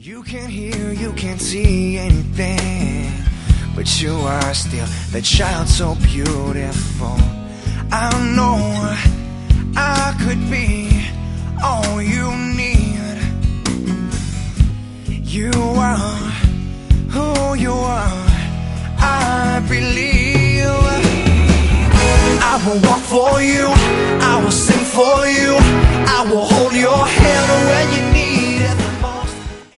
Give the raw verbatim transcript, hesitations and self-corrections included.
You can't hear, you can't see anything, but you are still the child so beautiful. I know I could be all you need. You are who you are, I believe. I will walk for you, I will sing for you, I will hold your hand when you